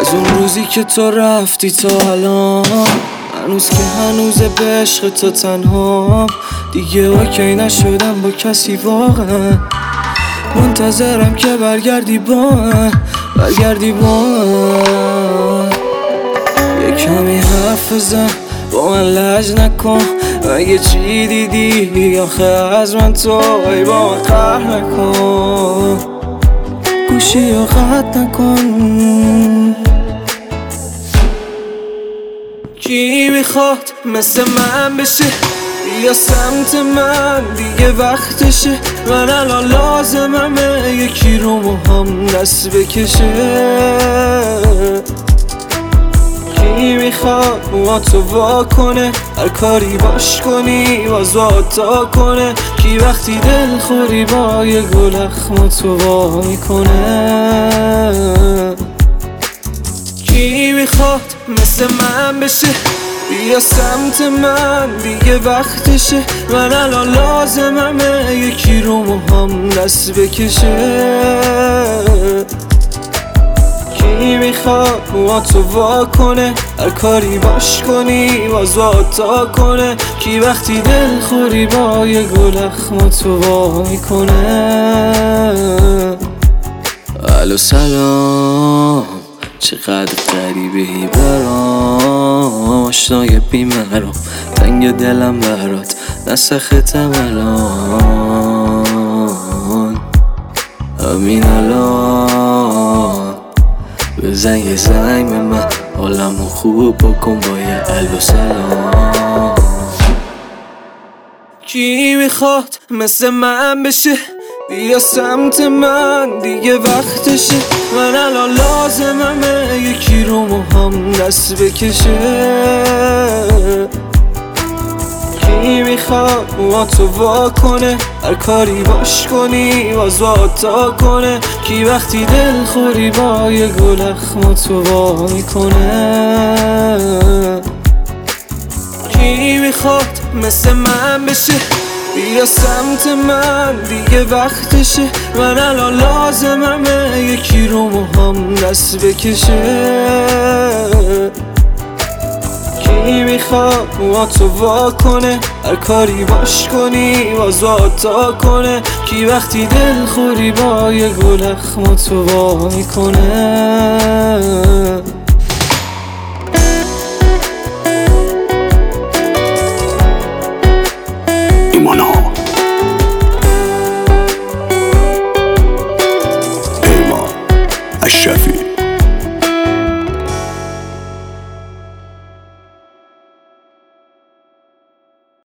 از اون روزی که تو رفتی تا الان، هنوز که هنوزه به عشق تو تنها. دیگه اوکی نشدم با کسی واقعا، منتظرم که برگردی با من، برگردی با من. یه کمی حرف بزن با من، لج نکن. اگه چی دیدی آخه از من توی، با من قهر نکن، گوشی رو قطع نکن. کی میخواد مثل من بشه، بیا سمت من دیگه وقتشه. من الان لازممه یکی رو موهام دست بکشه. کی میخواد موها تو وا کنه، هر کاری باش کنی باز تا کنه. کی وقتی دل خوری با یه گل اخم تو وا میکنه. کی میخواد مثل من بشه، بیا سمت من دیگه وقتشه. من الان لازممه یکی رو موهام دست بکشه. کی میخواد موها تو وا کنه، هر کاری باش کنی باز تا کنه. کی وقتی دل خوری با یه گل اخم تو وا میکنه. الو سلام، چقدر غریبهی برام، آشنای بیمرام، تنگ دلم برات نسختم الان. همین الان بزن یه زنگ به من، حالمو خوب بکن با یه الو سلام. کی میخواد مثل من بشه، بیا سمت من دیگه وقتشه. من الان لازممه یکی رو موهام دست بکشه. کی میخواد موها تو وا کنه، هر کاری باش کنی باز تا کنه. کی وقتی دل خوری با یه گل اخم تو وا میکنه. کی میخواد مثل من بشه، بیا سمت من دیگه وقتشه. من الان لازممه یکی رو موهام دست بکشه. کی میخواد موها تو وا کنه، هر کاری باش کنی باز تا کنه. کی وقتی دل خوری با یه گل اخم تو وا میکنه. اشرفی